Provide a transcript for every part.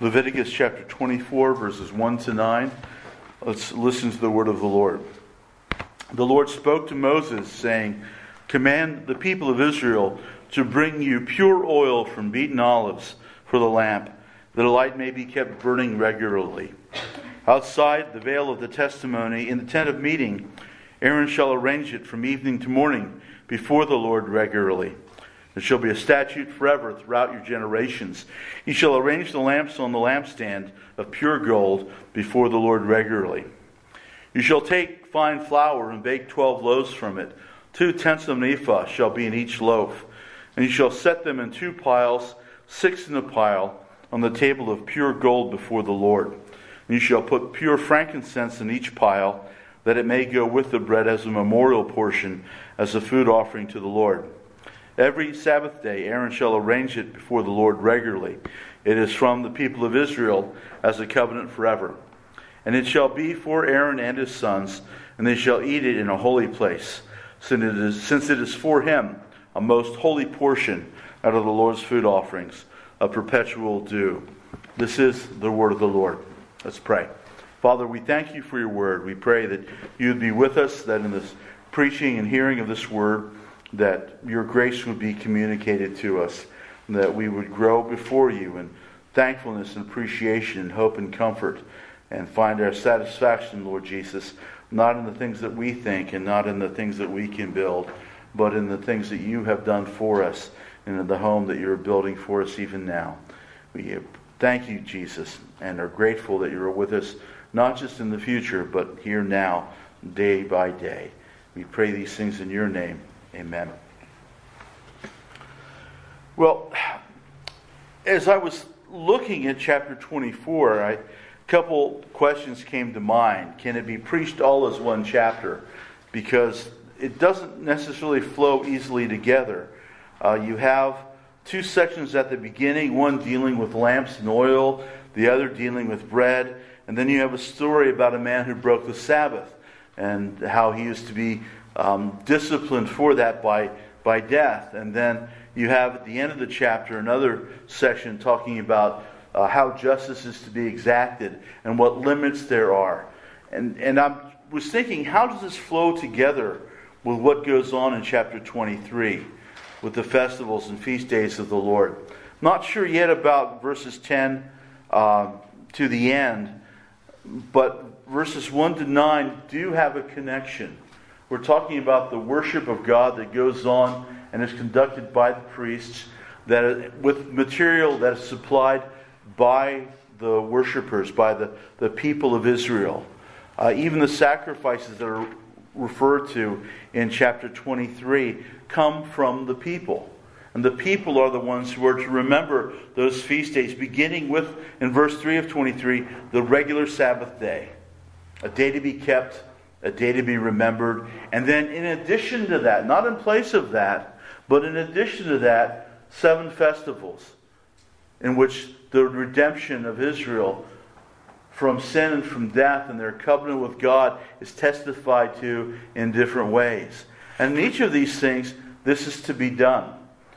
Leviticus chapter 24, verses 1 to 9. Let's listen to the word of the Lord. The Lord spoke to Moses, saying, "Command the people of Israel to bring you pure oil from beaten olives for the lamp, that a light may be kept burning regularly. Outside the veil of the testimony, in the tent of meeting, Aaron shall arrange it from evening to morning before the Lord regularly. It shall be a statute forever throughout your generations. He shall arrange the lamps on the lampstand of pure gold before the Lord regularly. You shall take fine flour and bake 12 loaves from it. 2/10 of an ephah shall be in each loaf. And you shall set them in 2 piles, 6 in a pile, on the table of pure gold before the Lord. And you shall put pure frankincense in each pile, that it may go with the bread as a memorial portion, as a food offering to the Lord. Every Sabbath day Aaron shall arrange it before the Lord regularly. It is from the people of Israel as a covenant forever. And it shall be for Aaron and his sons, and they shall eat it in a holy place, since it is for him a most holy portion out of the Lord's food offerings, a perpetual due." This is the word of the Lord. Let's pray. Father, we thank you for your word. We pray that you would be with us, that in this preaching and hearing of this word, that your grace would be communicated to us, and that we would grow before you in thankfulness and appreciation and hope and comfort, and find our satisfaction, Lord Jesus, not in the things that we think and not in the things that we can build, but in the things that you have done for us and in the home that you're building for us even now. We thank you, Jesus, and are grateful that you're with us, not just in the future, but here now, day by day. We pray these things in your name. Amen. Well, as I was looking at chapter 24, a couple questions came to mind. Can it be preached all as one chapter? Because it doesn't necessarily flow easily together. You have 2 sections at the beginning, one dealing with lamps and oil, the other dealing with bread, and then you have a story about a man who broke the Sabbath and how he is to be disciplined for that by death. And then you have at the end of the chapter another section talking about how justice is to be exacted and what limits there are. And I was thinking, how does this flow together with what goes on in chapter 23 with the festivals and feast days of the Lord? Not sure yet about verses 10 to the end, but verses 1 to 9 do have a connection. We're talking about the worship of God that goes on and is conducted by the priests, with material that is supplied by the worshipers, by the people of Israel. Even the sacrifices that are referred to in chapter 23 come from the people. And the people are the ones who are to remember those feast days, beginning with, in verse 3 of 23, the regular Sabbath day. A day to be kept, a day to be remembered. And then in addition to that, not in place of that, but in addition to that, 7 festivals in which the redemption of Israel from sin and from death and their covenant with God is testified to in different ways. And in each of these things, this is to be done.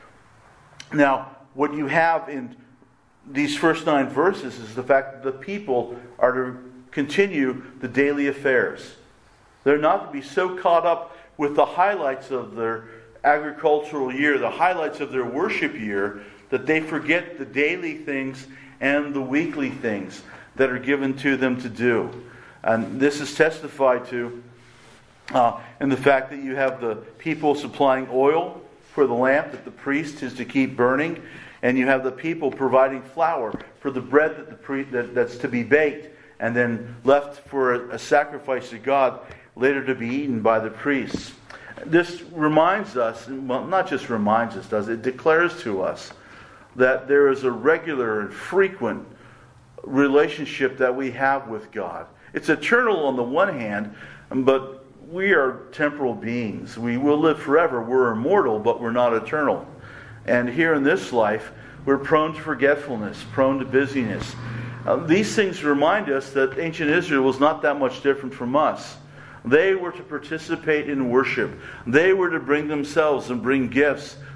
Now, what you have in these first 9 verses is the fact that the people are to continue the daily affairs. They're not to be so caught up with the highlights of their agricultural year, the highlights of their worship year, that they forget the daily things and the weekly things that are given to them to do. And this is testified to in the fact that you have the people supplying oil for the lamp that the priest is to keep burning, and you have the people providing flour for the bread that's to be baked and then left for a sacrifice to God, later to be eaten by the priests. This reminds us, well, not just reminds us, does it? It declares to us that there is a regular and frequent relationship that we have with God. It's eternal on the one hand, but we are temporal beings. We will live forever. We're immortal, but we're not eternal. And here in this life, we're prone to forgetfulness, prone to busyness. These things remind us that ancient Israel was not that much different from us. They were to participate in worship. They were to bring themselves and bring gifts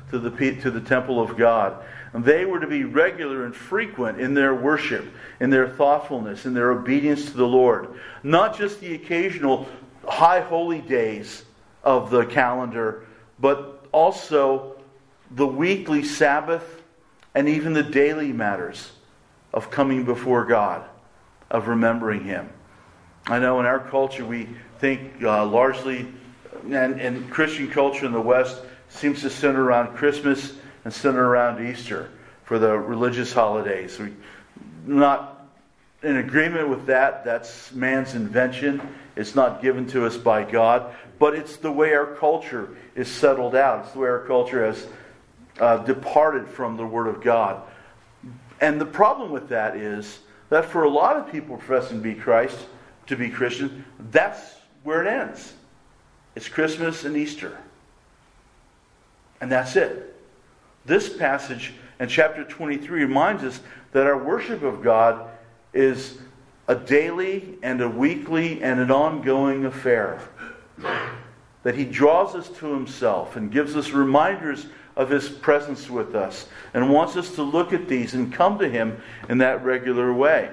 to the temple of God. And they were to be regular and frequent in their worship, in their thoughtfulness, in their obedience to the Lord. Not just the occasional high holy days of the calendar, but also the weekly Sabbath and even the daily matters of coming before God, of remembering Him. I know in our culture we think largely, and Christian culture in the West seems to center around Christmas and center around Easter for the religious holidays. We're not in agreement with that. That's man's invention. It's not given to us by God. But it's the way our culture is settled out. It's the way our culture has departed from the Word of God. And the problem with that is that for a lot of people professing to be Christian, that's where it ends. It's Christmas and Easter. And that's it. This passage in chapter 23 reminds us that our worship of God is a daily and a weekly and an ongoing affair. That He draws us to Himself and gives us reminders of His presence with us and wants us to look at these and come to Him in that regular way.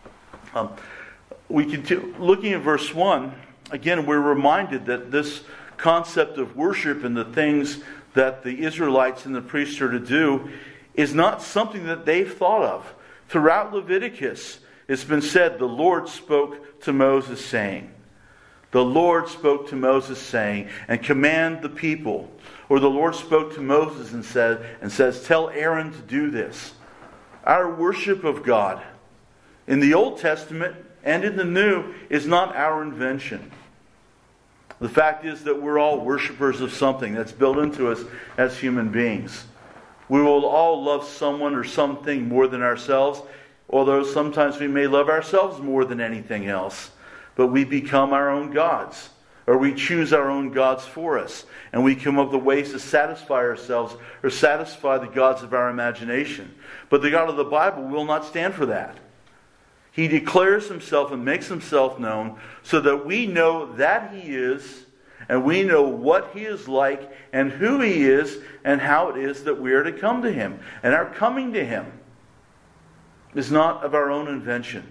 Looking at verse 1, again, we're reminded that this concept of worship and the things that the Israelites and the priests are to do is not something that they've thought of. Throughout Leviticus, it's been said, the Lord spoke to Moses saying. The Lord spoke to Moses saying, and command the people. Or the Lord spoke to Moses and says, tell Aaron to do this. Our worship of God in the Old Testament and in the New is not our invention. The fact is that we're all worshipers of something that's built into us as human beings. We will all love someone or something more than ourselves, although sometimes we may love ourselves more than anything else. But we become our own gods, or we choose our own gods for us, and we come up with ways to satisfy ourselves or satisfy the gods of our imagination. But the God of the Bible will not stand for that. He declares Himself and makes Himself known so that we know that He is, and we know what He is like, and who He is, and how it is that we are to come to Him. And our coming to Him is not of our own invention.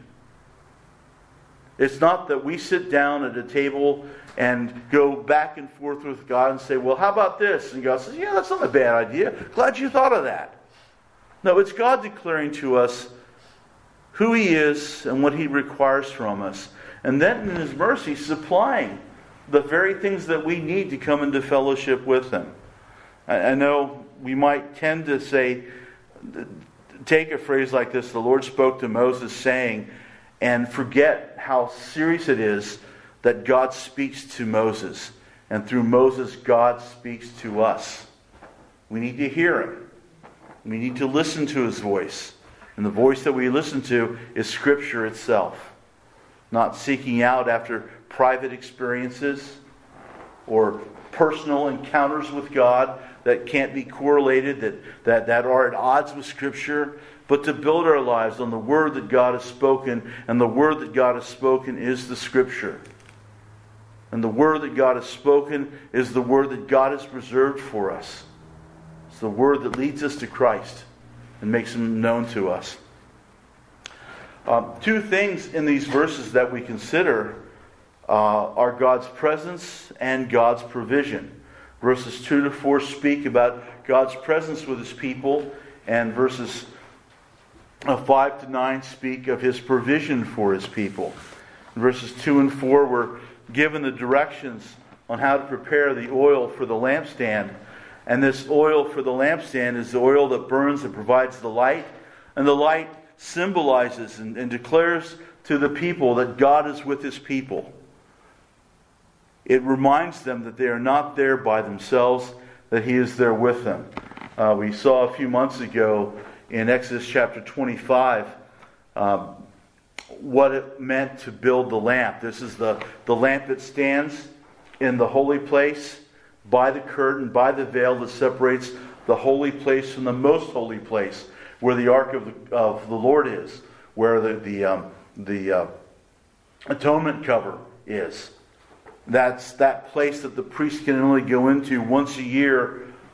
It's not that we sit down at a table and go back and forth with God and say, well, how about this? And God says, yeah, that's not a bad idea. Glad you thought of that. No, it's God declaring to us who He is and what He requires from us. And then in His mercy, supplying the very things that we need to come into fellowship with Him. I know we might tend to say, take a phrase like this, the Lord spoke to Moses saying, and forget how serious it is that God speaks to Moses. And through Moses, God speaks to us. We need to hear Him. We need to listen to His voice. And the voice that we listen to is Scripture itself. Not seeking out after private experiences or personal encounters with God that can't be correlated, that are at odds with Scripture, but to build our lives on the Word that God has spoken, and the Word that God has spoken is the Scripture. And the Word that God has spoken is the Word that God has preserved for us. It's the Word that leads us to Christ and makes Him known to us. Two things in these verses that we consider are God's presence and God's provision. Verses 2 to 4 speak about God's presence with His people, and verses 5 to 9 speak of His provision for His people. In verses 2 and 4 we're given the directions on how to prepare the oil for the lampstand. And this oil for the lampstand is the oil that burns and provides the light. And the light symbolizes and declares to the people that God is with His people. It reminds them that they are not there by themselves, that He is there with them. We saw a few months ago in Exodus chapter 25 what it meant to build the lamp. This is the lamp that stands in the holy place by the curtain, by the veil that separates the holy place from the most holy place, where the ark of the Lord is, where the atonement cover is. That's that place that the priest can only go into once a year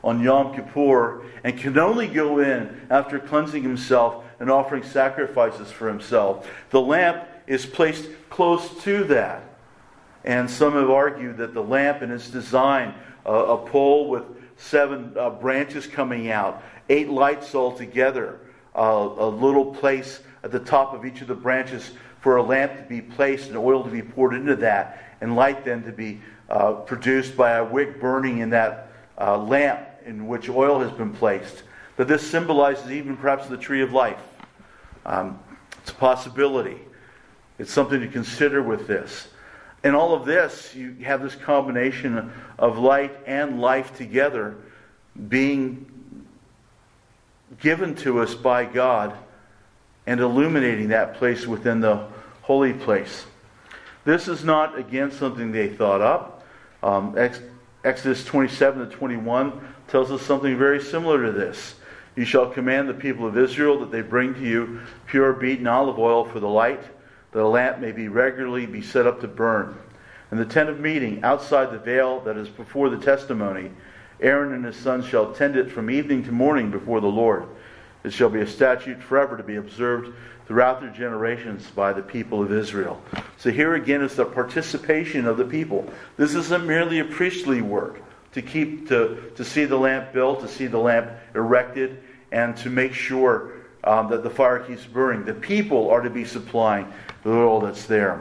on Yom Kippur and can only go in after cleansing himself and offering sacrifices for himself. The lamp is placed close to that. And some have argued that the lamp in its design, a pole with 7 branches coming out, 8 lights all together, a little place at the top of each of the branches for a lamp to be placed and oil to be poured into that, and light then to be produced by a wick burning in that lamp in which oil has been placed. That this symbolizes even perhaps the tree of life. It's a possibility. It's something to consider with this. In all of this, you have this combination of light and life together being given to us by God and illuminating that place within the holy place. This is not, again, something they thought up. Exodus 27 to 21 tells us something very similar to this. You shall command the people of Israel that they bring to you pure beaten olive oil for the light, that a lamp may be regularly be set up to burn. In the tent of meeting, outside the veil that is before the testimony, Aaron and his sons shall tend it from evening to morning before the Lord. It shall be a statute forever to be observed throughout their generations by the people of Israel. So here again is the participation of the people. This isn't merely a priestly work to see the lamp built, to see the lamp erected, and to make sure that the fire keeps burning. The people are to be supplying the oil that's there.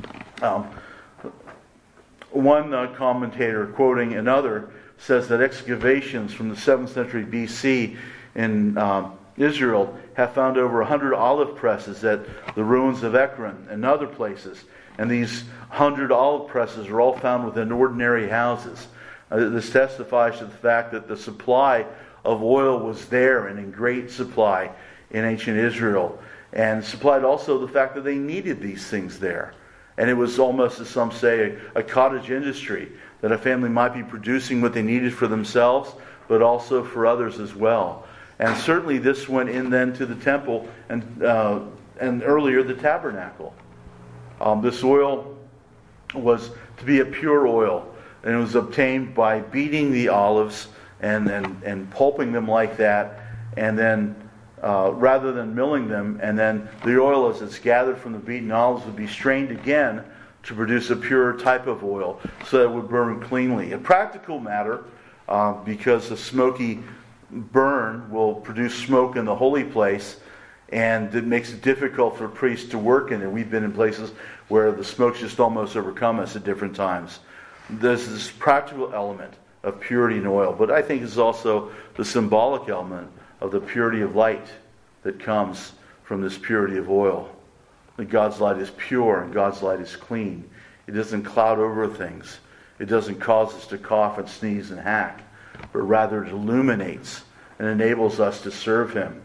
One commentator, quoting another, says that excavations from the 7th century BC in Israel have found over 100 olive presses at the ruins of Ekron and other places. And these 100 olive presses are all found within ordinary houses. This testifies to the fact that the supply of oil was there and in great supply in ancient Israel. And supplied also the fact that they needed these things there. And it was almost, as some say, a cottage industry, that a family might be producing what they needed for themselves, but also for others as well. And certainly this went in then to the temple and earlier the tabernacle. This oil was to be a pure oil, and it was obtained by beating the olives and pulping them like that, and then rather than milling them, and then the oil as it's gathered from the beaten olives would be strained again to produce a pure type of oil so that it would burn cleanly. A practical matter, because the smoky burn will produce smoke in the holy place, and it makes it difficult for priests to work in it. We've been in places where the smoke's just almost overcome us at different times. There's this practical element of purity in oil, but I think it's also the symbolic element of the purity of light that comes from this purity of oil. That God's light is pure and God's light is clean. It doesn't cloud over things. It doesn't cause us to cough and sneeze and hack, but rather it illuminates and enables us to serve Him.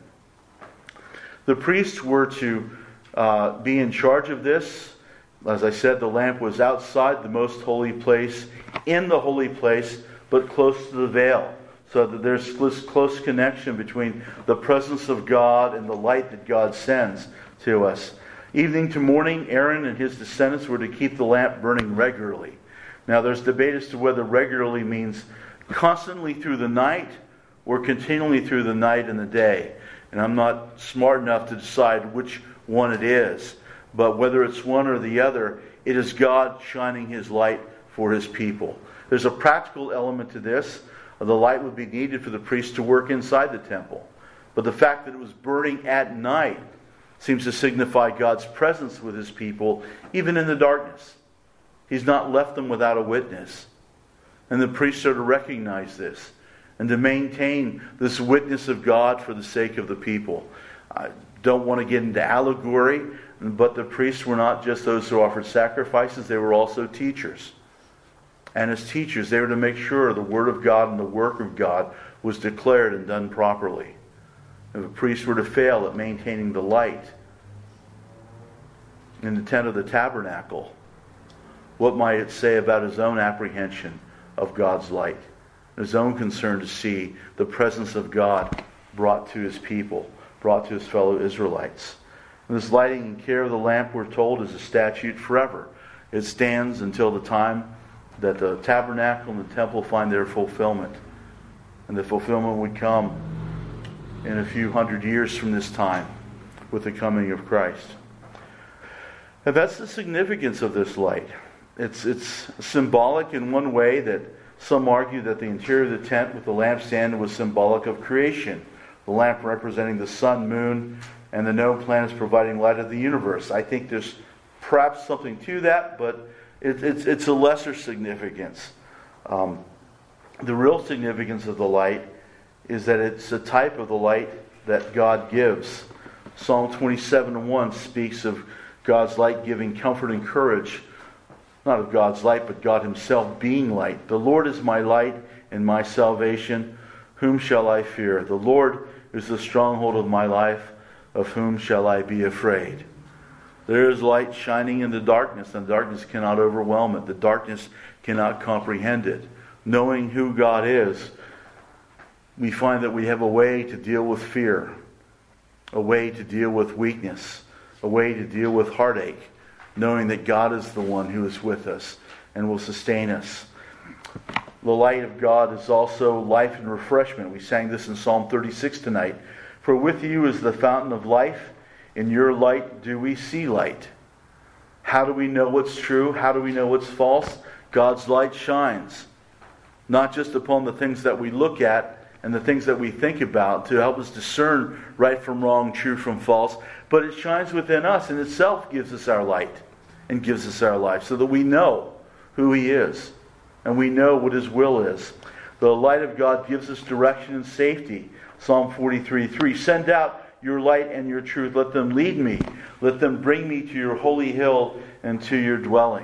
The priests were to be in charge of this. As I said, the lamp was outside the most holy place, in the holy place, but close to the veil, so that there's this close connection between the presence of God and the light that God sends to us. Evening to morning, Aaron and his descendants were to keep the lamp burning regularly. Now, there's debate as to whether regularly means constantly through the night or continually through the night and the day. And I'm not smart enough to decide which one it is. But whether it's one or the other, it is God shining His light for His people. There's a practical element to this. The light would be needed for the priest to work inside the temple. But the fact that it was burning at night seems to signify God's presence with His people, even in the darkness. He's not left them without a witness. And the priests are to recognize this and to maintain this witness of God for the sake of the people. I don't want to get into allegory, but the priests were not just those who offered sacrifices, they were also teachers. And as teachers, they were to make sure the Word of God and the work of God was declared and done properly. If the priests were to fail at maintaining the light in the tent of the tabernacle, what might it say about his own apprehension of God's light? His own concern to see the presence of God brought to His people, brought to His fellow Israelites. And this lighting and care of the lamp, we're told, is a statute forever. It stands until the time that the tabernacle and the temple find their fulfillment. And the fulfillment would come in a few hundred years from this time with the coming of Christ. And that's the significance of this light. It's symbolic in one way, that some argue that the interior of the tent with the lampstand was symbolic of creation. The lamp representing the sun, moon, and the known planets providing light of the universe. I think there's perhaps something to that, but it's a lesser significance. The real significance of the light is that it's a type of the light that God gives. Psalm 27:1 speaks of God's light giving comfort and courage. Not of God's light, but God Himself being light. The Lord is my light and my salvation. Whom shall I fear? The Lord is the stronghold of my life. Of whom shall I be afraid? There is light shining in the darkness, and the darkness cannot overwhelm it. The darkness cannot comprehend it. Knowing who God is, we find that we have a way to deal with fear, a way to deal with weakness, a way to deal with heartache, knowing that God is the one who is with us and will sustain us. The light of God is also life and refreshment. We sang this in Psalm 36 tonight. For with you is the fountain of life. In your light do we see light. How do we know what's true? How do we know what's false? God's light shines, not just upon the things that we look at and the things that we think about to help us discern right from wrong, true from false, but it shines within us and itself gives us our light and gives us our life so that we know who He is and we know what His will is. The light of God gives us direction and safety. Psalm 43:3. Send out your light and your truth. Let them lead me. Let them bring me to your holy hill and to your dwelling.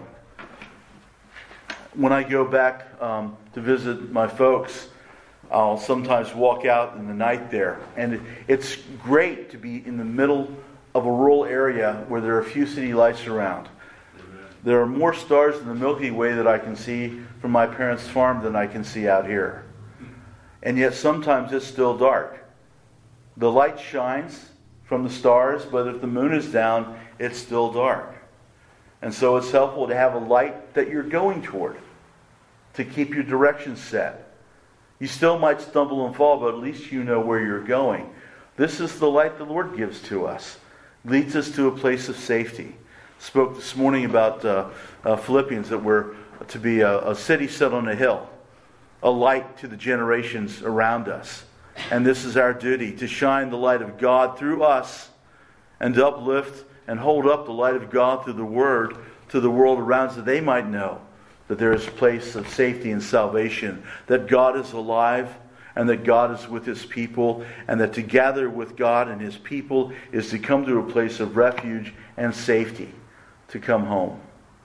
When I go back to visit my folks, I'll sometimes walk out in the night there. And it's great to be in the middle of a rural area where there are a few city lights around. There are more stars in the Milky Way that I can see from my parents' farm than I can see out here. And yet sometimes it's still dark. The light shines from the stars, but if the moon is down, it's still dark. And so it's helpful to have a light that you're going toward, to keep your direction set. You still might stumble and fall, but at least you know where you're going. This is the light the Lord gives to us. Leads us to a place of safety. Spoke this morning about Philippians, that we're to be a city set on a hill, a light to the generations around us. And this is our duty, to shine the light of God through us and to uplift and hold up the light of God through the Word to the world around us, that they might know that there is a place of safety and salvation, that God is alive and that God is with His people, and that to gather with God and His people is to come to a place of refuge and safety, to come home.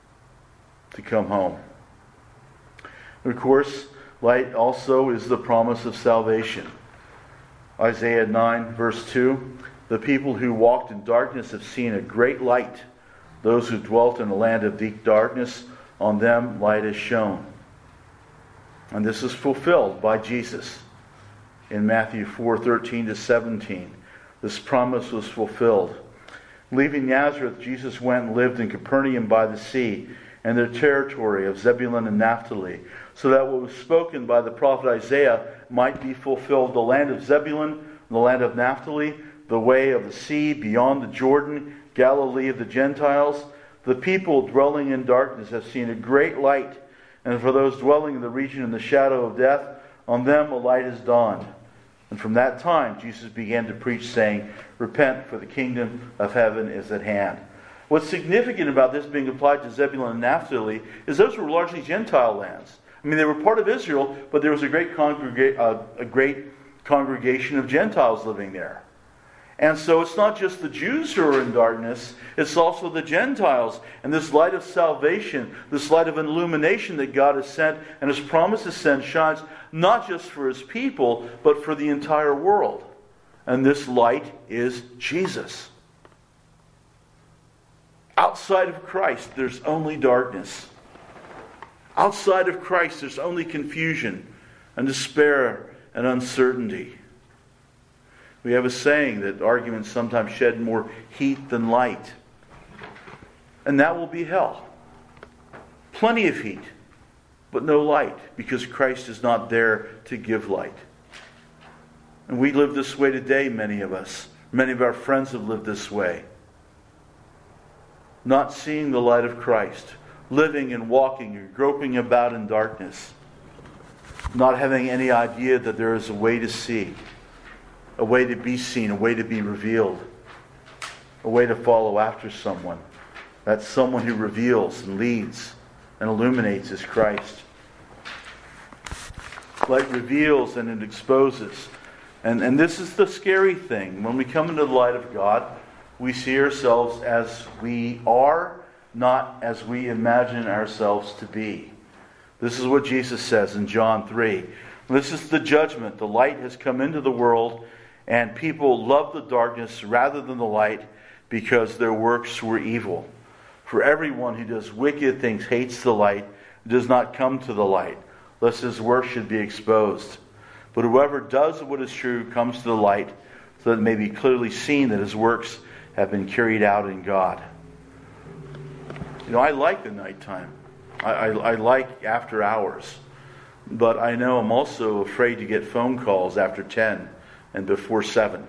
To come home. And of course, light also is the promise of salvation. Isaiah 9 verse 2, the people who walked in darkness have seen a great light. Those who dwelt in a land of deep darkness, on them light is shone. And this is fulfilled by Jesus in Matthew 4:13-17. This promise was fulfilled. Leaving Nazareth, Jesus went and lived in Capernaum by the sea, and the territory of Zebulun and Naphtali, so that what was spoken by the prophet Isaiah might be fulfilled. The land of Zebulun, the land of Naphtali, the way of the sea beyond the Jordan, Galilee of the Gentiles. The people dwelling in darkness have seen a great light, and for those dwelling in the region in the shadow of death, on them a light has dawned. And from that time Jesus began to preach, saying, repent, for the kingdom of heaven is at hand. What's significant about this being applied to Zebulun and Naphtali is those were largely Gentile lands. I mean, they were part of Israel, but there was a great congregation of Gentiles living there. And so it's not just the Jews who are in darkness, it's also the Gentiles. And this light of salvation, this light of illumination that God has sent and has promised to send, shines not just for His people, but for the entire world. And this light is Jesus. Outside of Christ, there's only darkness. Outside of Christ, there's only confusion and despair and uncertainty. We have a saying that arguments sometimes shed more heat than light. And that will be hell. Plenty of heat, but no light, because Christ is not there to give light. And we live this way today, many of us. Many of our friends have lived this way. Not seeing the light of Christ. Living and walking and groping about in darkness. Not having any idea that there is a way to see. A way to be seen. A way to be revealed. A way to follow after someone. That someone who reveals and leads and illuminates is Christ. Light reveals and it exposes. And this is the scary thing. When we come into the light of God, we see ourselves as we are, not as we imagine ourselves to be. This is what Jesus says in John 3. This is the judgment. The light has come into the world, and people love the darkness rather than the light because their works were evil. For everyone who does wicked things hates the light, does not come to the light, lest his work should be exposed. But whoever does what is true comes to the light, so that it may be clearly seen that his works have been carried out in God. You know, I like the nighttime. I like after hours. But I know I'm also afraid to get phone calls after 10 and before 7.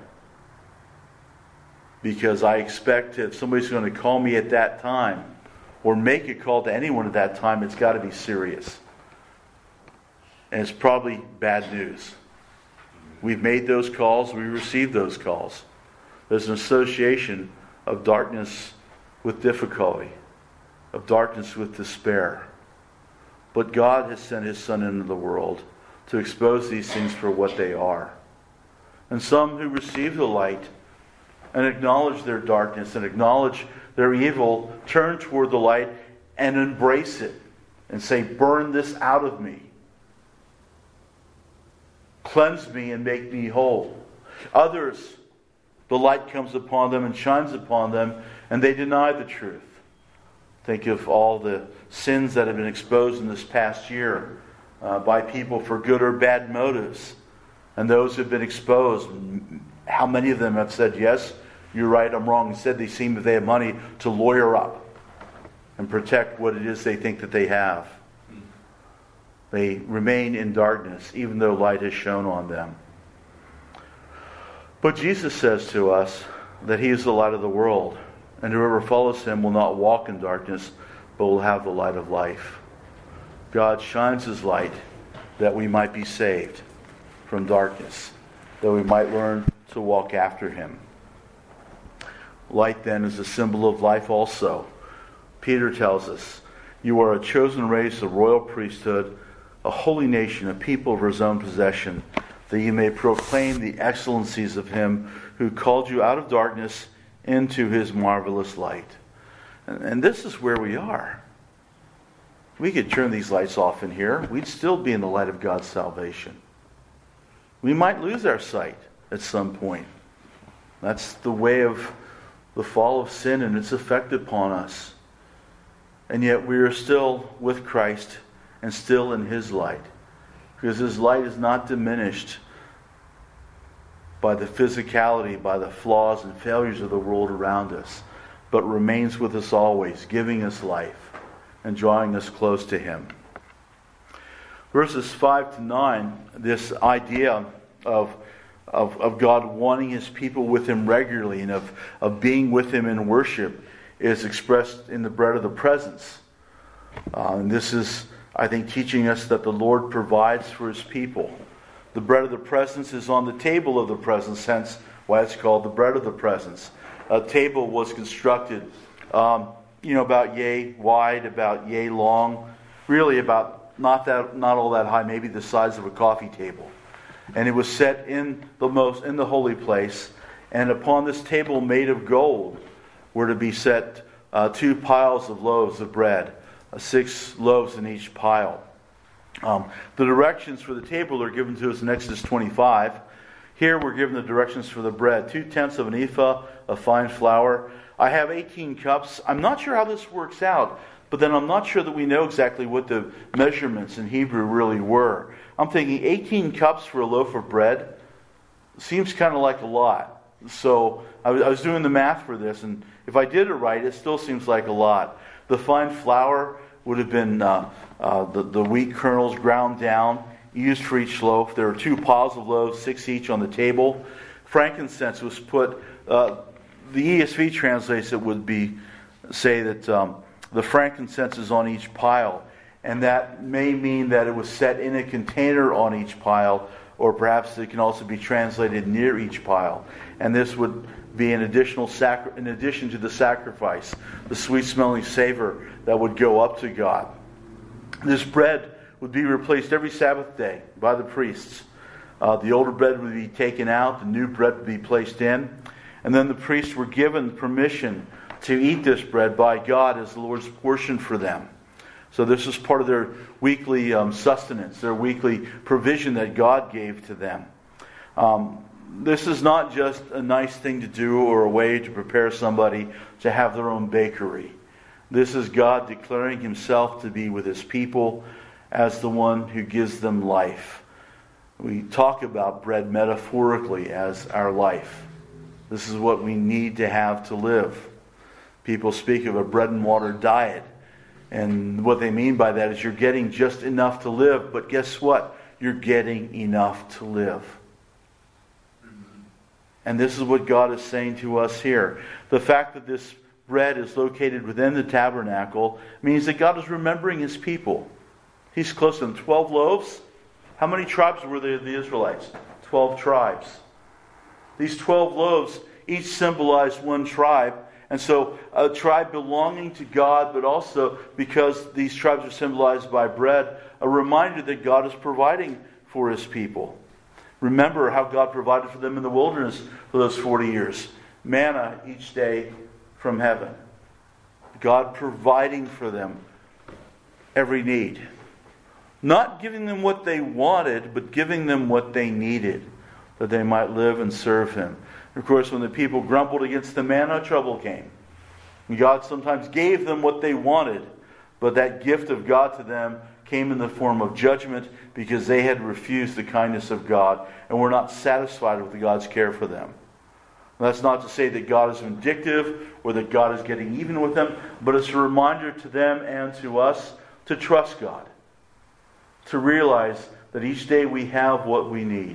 Because I expect if somebody's going to call me at that time, or make a call to anyone at that time, it's got to be serious. And it's probably bad news. We've made those calls, we received those calls. There's an association of darkness with difficulty, of darkness with despair. But God has sent His Son into the world to expose these things for what they are. And some who receive the light and acknowledge their darkness and acknowledge their evil turn toward the light and embrace it and say, "Burn this out of me. Cleanse me and make me whole." Others, the light comes upon them and shines upon them, and they deny the truth. Think of all the sins that have been exposed in this past year by people for good or bad motives. And those who have been exposed, how many of them have said, "Yes, you're right, I'm wrong." Instead, they seem, if they have money, to lawyer up and protect what it is they think that they have. They remain in darkness, even though light has shone on them. But Jesus says to us that He is the light of the world, and whoever follows Him will not walk in darkness, but will have the light of life. God shines His light that we might be saved from darkness, that we might learn to walk after Him. Light, then, is a symbol of life also. Peter tells us, "You are a chosen race, a royal priesthood, a holy nation, a people of His own possession, that you may proclaim the excellencies of Him who called you out of darkness into His marvelous light." And this is where we are. We could turn these lights off in here. We'd still be in the light of God's salvation. We might lose our sight at some point. That's the way of the fall of sin and its effect upon us. And yet we are still with Christ and still in His light. Because His light is not diminished by the physicality, by the flaws and failures of the world around us, but remains with us always, giving us life and drawing us close to Him. Verses 5 to 9, this idea of God wanting His people with Him regularly and of being with Him in worship is expressed in the bread of the presence. And this is, I think, teaching us that the Lord provides for His people. The bread of the presence is on the table of the presence, hence why it's called the bread of the presence. A table was constructed, about yay wide, about yay long, really about not all that high, maybe the size of a coffee table. And it was set in the holy place. And upon this table made of gold were to be set 2 piles of loaves of bread, 6 loaves in each pile. The directions for the table are given to us in Exodus 25. Here we're given the directions for the bread. 2/10 of an ephah of fine flour. I have 18 cups. I'm not sure how this works out, but then I'm not sure that we know exactly what the measurements in Hebrew really were. I'm thinking 18 cups for a loaf of bread seems kind of like a lot. So I was doing the math for this, and if I did it right, it still seems like a lot. The fine flour would have been the wheat kernels ground down used for each loaf. There were 2 piles of loaves, 6 each on the table. Frankincense was put, the ESV translates it would say that the frankincense is on each pile. And that may mean that it was set in a container on each pile, or perhaps it can also be translated near each pile. And this would be in addition to the sacrifice, the sweet-smelling savor that would go up to God. This bread would be replaced every Sabbath day by the priests. The older bread would be taken out, the new bread would be placed in, and then the priests were given permission to eat this bread by God as the Lord's portion for them. So this is part of their weekly sustenance, their weekly provision that God gave to them. This is not just a nice thing to do or a way to prepare somebody to have their own bakery. This is God declaring Himself to be with His people as the one who gives them life. We talk about bread metaphorically as our life. This is what we need to have to live. People speak of a bread and water diet. And what they mean by that is you're getting just enough to live, but guess what? You're getting enough to live. And this is what God is saying to us here. The fact that this bread is located within the tabernacle means that God is remembering His people. He's close to them. 12 loaves. How many tribes were there of the Israelites? 12 tribes. These 12 loaves each symbolized one tribe. And so a tribe belonging to God, but also because these tribes are symbolized by bread, a reminder that God is providing for His people. Remember how God provided for them in the wilderness for those 40 years. Manna each day from heaven. God providing for them every need. Not giving them what they wanted, but giving them what they needed, that they might live and serve Him. Of course, when the people grumbled against the manna, trouble came. God sometimes gave them what they wanted, but that gift of God to them came in the form of judgment because they had refused the kindness of God and were not satisfied with God's care for them. That's not to say that God is vindictive or that God is getting even with them, but it's a reminder to them and to us to trust God, to realize that each day we have what we need.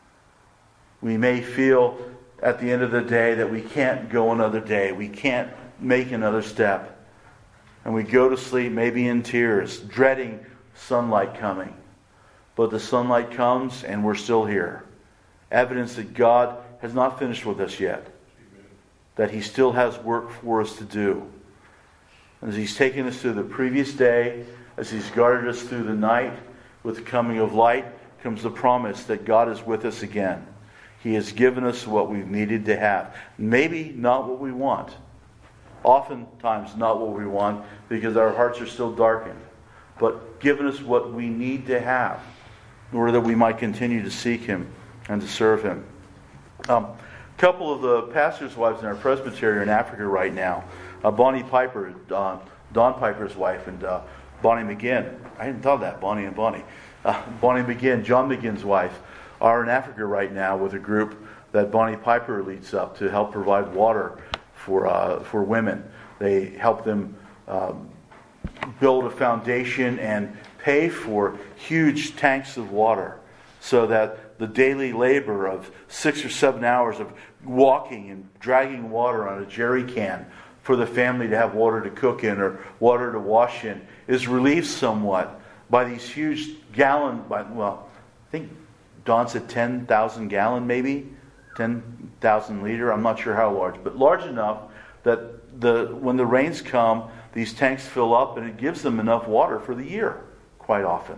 We may feel at the end of the day that we can't go another day. We can't make another step. And we go to sleep maybe in tears, dreading sunlight coming. But the sunlight comes and we're still here. Evidence that God has not finished with us yet. That He still has work for us to do. And as He's taken us through the previous day, as He's guarded us through the night, with the coming of light comes the promise that God is with us again. He has given us what we've needed to have. Maybe not what we want. Oftentimes not what we want because our hearts are still darkened. But given us what we need to have in order that we might continue to seek Him and to serve Him. A couple of the pastors' wives in our presbytery are in Africa right now. Bonnie Piper, Don Piper's wife, and Bonnie McGinn. I hadn't thought of that, Bonnie and Bonnie. Bonnie McGinn, John McGinn's wife, are in Africa right now with a group that Bonnie Piper leads up to help provide water for women. They help them build a foundation and pay for huge tanks of water so that the daily labor of 6 or 7 hours of walking and dragging water on a jerry can for the family to have water to cook in or water to wash in is relieved somewhat by these huge I think Don said 10,000 gallon maybe, 10,000 liter, I'm not sure how large, but large enough that when the rains come, these tanks fill up and it gives them enough water for the year quite often.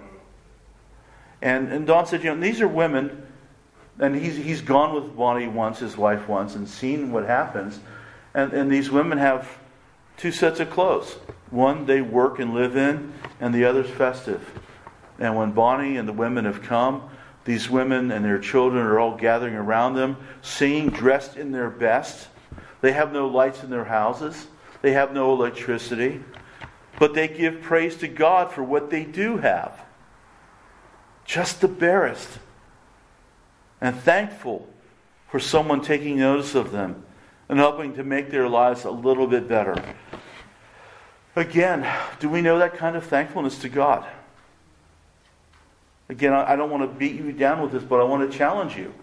And Don said, these are women, and he's gone with Bonnie once, his wife once, and seen what happens. And these women have 2 sets of clothes. One they work and live in, and the other's festive. And when Bonnie and the women have come, these women and their children are all gathering around them, singing, dressed in their best. They have no lights in their houses. They have no electricity. But they give praise to God for what they do have. Just the barest. And thankful for someone taking notice of them and helping to make their lives a little bit better. Again, do we know that kind of thankfulness to God? Again, I don't want to beat you down with this, but I want to challenge you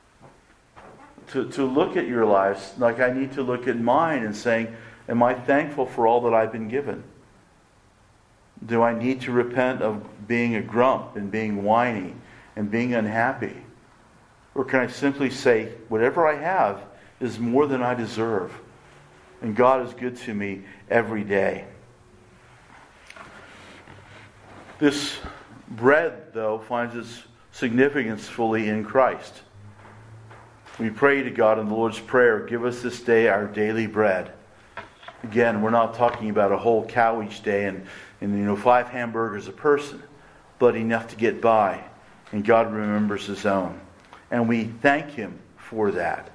to look at your lives like I need to look at mine and saying, am I thankful for all that I've been given? Do I need to repent of being a grump and being whiny and being unhappy? Or can I simply say, whatever I have is more than I deserve, and God is good to me every day? This bread, though, finds its significance fully in Christ. We pray to God in the Lord's Prayer, give us this day our daily bread. Again, we're not talking about a whole cow each day and 5 hamburgers a person, but enough to get by. And God remembers His own. And we thank Him for that.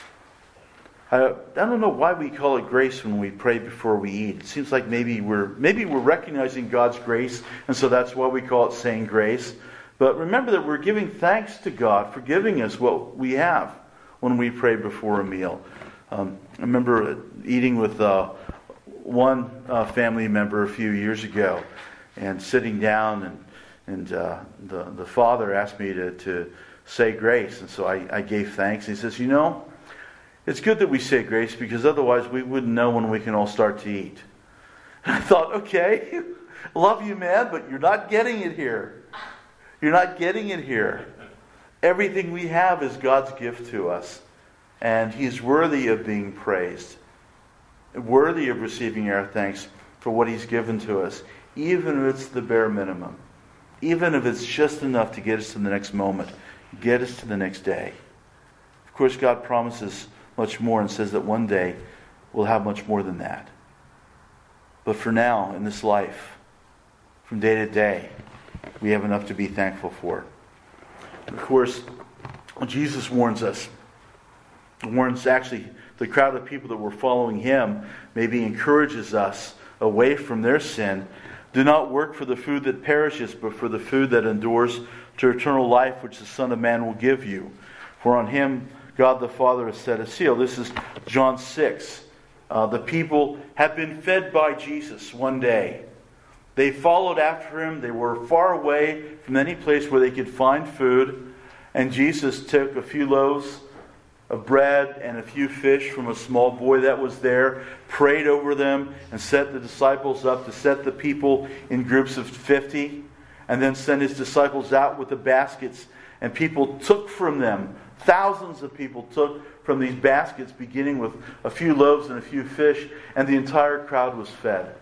I don't know why we call it grace when we pray before we eat. It seems like maybe we're recognizing God's grace, and so that's why we call it saying grace. But remember that we're giving thanks to God for giving us what we have when we pray before a meal. I remember eating with one family member a few years ago, and sitting down, and the father asked me to say grace, and so I gave thanks. And he says, it's good that we say grace, because otherwise we wouldn't know when we can all start to eat. And I thought, okay, love you, man, but you're not getting it here. You're not getting it here. Everything we have is God's gift to us, and He's worthy of being praised, worthy of receiving our thanks for what He's given to us, even if it's the bare minimum, even if it's just enough to get us to the next moment, get us to the next day. Of course, God promises much more and says that one day we'll have much more than that. But for now, in this life, from day to day, we have enough to be thankful for. Of course, Jesus warns us. Warns actually the crowd of people that were following Him, maybe encourages us away from their sin. Do not work for the food that perishes, but for the food that endures to eternal life, which the Son of Man will give you. For on Him God the Father has set a seal. This is John 6. The people have been fed by Jesus one day. They followed after Him. They were far away from any place where they could find food. And Jesus took a few loaves of bread and a few fish from a small boy that was there, prayed over them, and set the disciples up to set the people in groups of 50, and then sent His disciples out with the baskets. And people took from them. Thousands of people took from these baskets, beginning with a few loaves and a few fish, and the entire crowd was fed.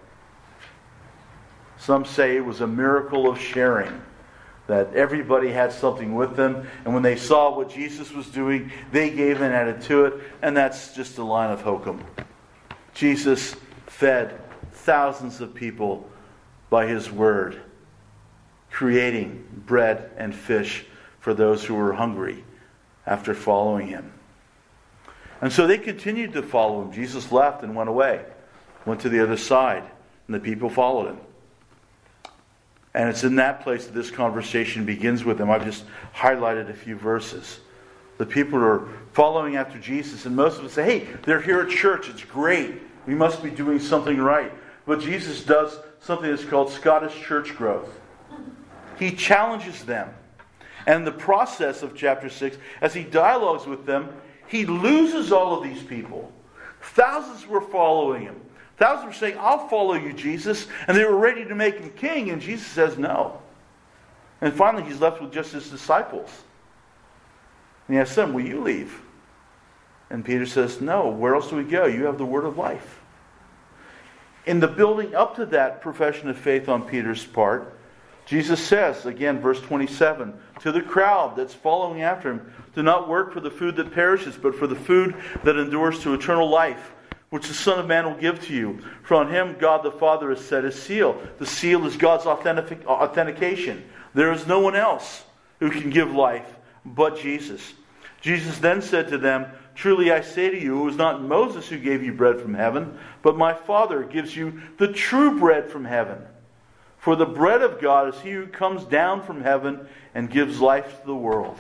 Some say it was a miracle of sharing, that everybody had something with them, and when they saw what Jesus was doing, they gave and added to it, and that's just a line of hokum. Jesus fed thousands of people by His word, creating bread and fish for those who were hungry after following Him. And so they continued to follow Him. Jesus left and went away, went to the other side, and the people followed Him. And it's in that place that this conversation begins with Him. I've just highlighted a few verses. The people are following after Jesus, and most of us say, hey, they're here at church, it's great, we must be doing something right. But Jesus does something that's called Scottish church growth. He challenges them. And in the process of chapter 6, as He dialogues with them, He loses all of these people. Thousands were following Him. Thousands were saying, I'll follow you, Jesus. And they were ready to make Him king. And Jesus says no. And finally, He's left with just His disciples. And He asks them, will you leave? And Peter says, no, where else do we go? You have the word of life. In the building up to that profession of faith on Peter's part, Jesus says, again, verse 27, to the crowd that's following after Him, do not work for the food that perishes, but for the food that endures to eternal life, which the Son of Man will give to you. For on Him God the Father has set His seal. The seal is God's authentication. There is no one else who can give life but Jesus. Jesus then said to them, truly I say to you, it was not Moses who gave you bread from heaven, but my Father gives you the true bread from heaven. For the bread of God is He who comes down from heaven and gives life to the world.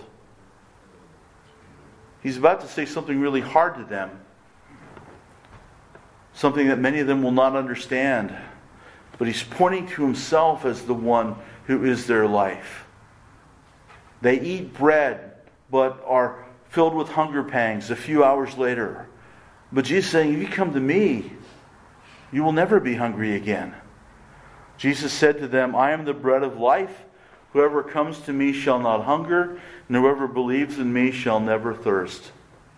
He's about to say something really hard to them. Something that many of them will not understand. But He's pointing to Himself as the one who is their life. They eat bread, but are filled with hunger pangs a few hours later. But Jesus is saying, if you come to me, you will never be hungry again. Jesus said to them, I am the bread of life. Whoever comes to me shall not hunger, and whoever believes in me shall never thirst.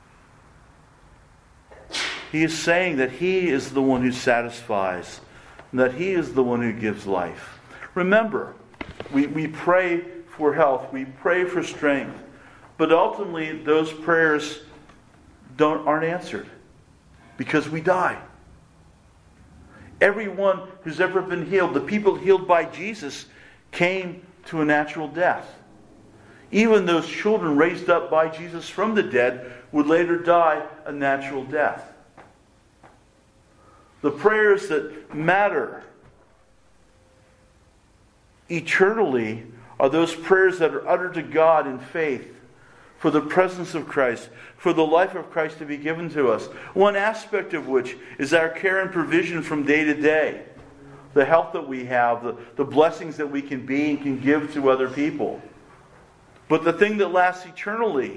He is saying that He is the one who satisfies, and that He is the one who gives life. Remember, we pray for health, we pray for strength, but ultimately those prayers aren't answered because we die. Everyone who's ever been healed, the people healed by Jesus, came to a natural death. Even those children raised up by Jesus from the dead would later die a natural death. The prayers that matter eternally are those prayers that are uttered to God in faith for the presence of Christ, for the life of Christ to be given to us. One aspect of which is our care and provision from day to day. The health that we have, the blessings that we can be and can give to other people. But the thing that lasts eternally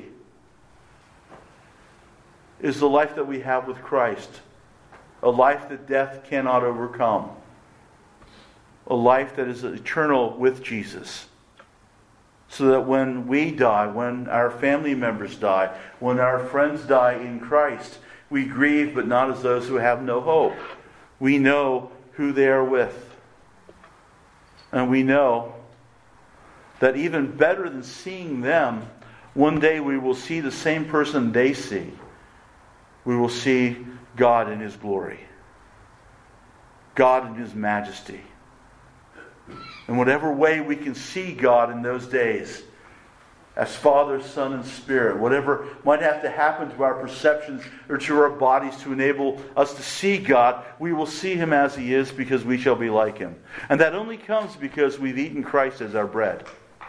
is the life that we have with Christ. A life that death cannot overcome. A life that is eternal with Jesus. So that when we die, when our family members die, when our friends die in Christ, we grieve but not as those who have no hope. We know who they are with. And we know that even better than seeing them, one day we will see the same person they see. We will see God in His glory. God in His majesty. In whatever way we can see God in those days, as Father, Son, and Spirit, whatever might have to happen to our perceptions or to our bodies to enable us to see God, we will see Him as He is because we shall be like Him. And that only comes because we've eaten Christ as our bread.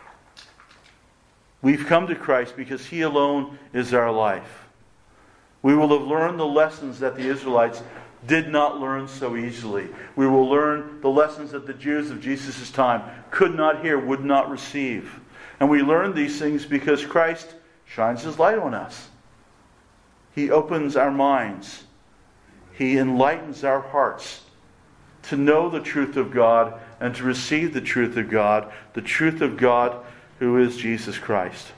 We've come to Christ because He alone is our life. We will have learned the lessons that the Israelites did not learn so easily. We will learn the lessons that the Jews of Jesus' time could not hear, would not receive. And we learn these things because Christ shines His light on us. He opens our minds. He enlightens our hearts to know the truth of God and to receive the truth of God who is Jesus Christ.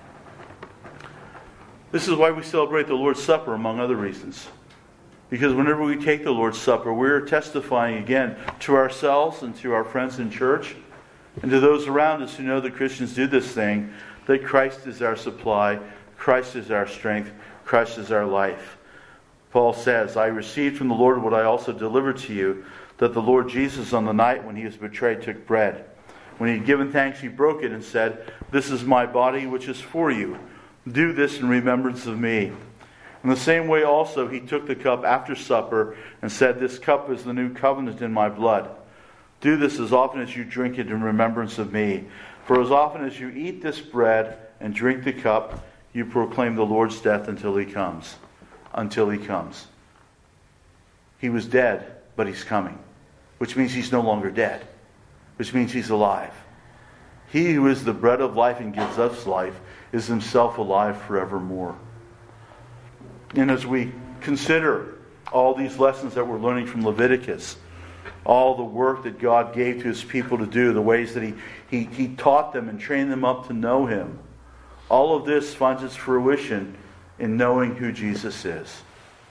This is why we celebrate the Lord's Supper, among other reasons. Because whenever we take the Lord's Supper, we're testifying again to ourselves and to our friends in church and to those around us who know that Christians do this thing, that Christ is our supply, Christ is our strength, Christ is our life. Paul says, I received from the Lord what I also delivered to you, that the Lord Jesus on the night when He was betrayed took bread. When He had given thanks, He broke it and said, This is my body which is for you. Do this in remembrance of me. In the same way also He took the cup after supper and said, This cup is the new covenant in my blood. Do this as often as you drink it in remembrance of me. For as often as you eat this bread and drink the cup, you proclaim the Lord's death until He comes. Until He comes. He was dead, but He's coming. Which means He's no longer dead. Which means He's alive. He who is the bread of life and gives us life is Himself alive forevermore. And as we consider all these lessons that we're learning from Leviticus, all the work that God gave to His people to do, the ways that He taught them and trained them up to know Him, all of this finds its fruition in knowing who Jesus is.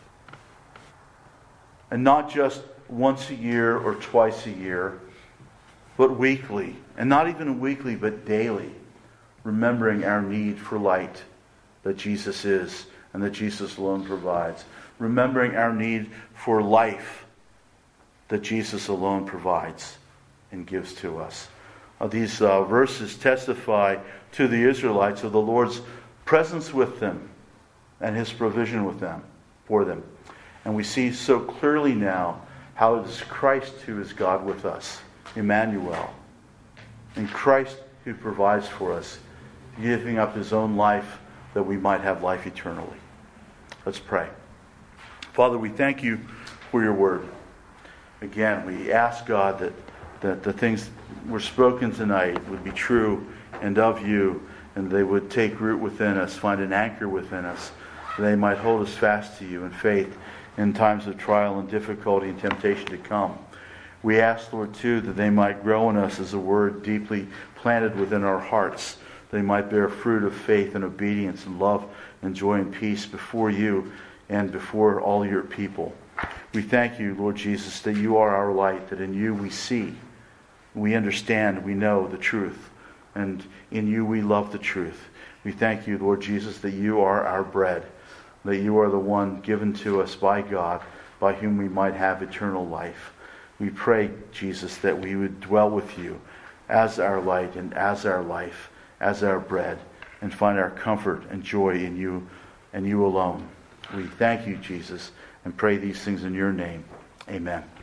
And not just once a year or twice a year, but weekly. And not even weekly, but daily. Remembering our need for light that Jesus is and that Jesus alone provides. Remembering our need for life that Jesus alone provides and gives to us. These verses testify to the Israelites of the Lord's presence with them and His provision with them, for them. And we see so clearly now how it is Christ who is God with us, Emmanuel. And Christ who provides for us, giving up His own life that we might have life eternally. Let's pray. Father, we thank You for Your word. Again, we ask God that the things were spoken tonight would be true and of You, and they would take root within us, find an anchor within us, that they might hold us fast to you in faith in times of trial and difficulty and temptation to come. We ask, Lord, too, that they might grow in us as a word deeply planted within our hearts. They might bear fruit of faith and obedience and love and joy and peace before you and before all your people. We thank you, Lord Jesus, that you are our light, that in you we see, we understand, we know the truth, and in you we love the truth. We thank you, Lord Jesus, that you are our bread, that you are the one given to us by God, by whom we might have eternal life. We pray, Jesus, that we would dwell with you as our light and as our life, as our bread, and find our comfort and joy in you and you alone. We thank you, Jesus, and pray these things in your name. Amen.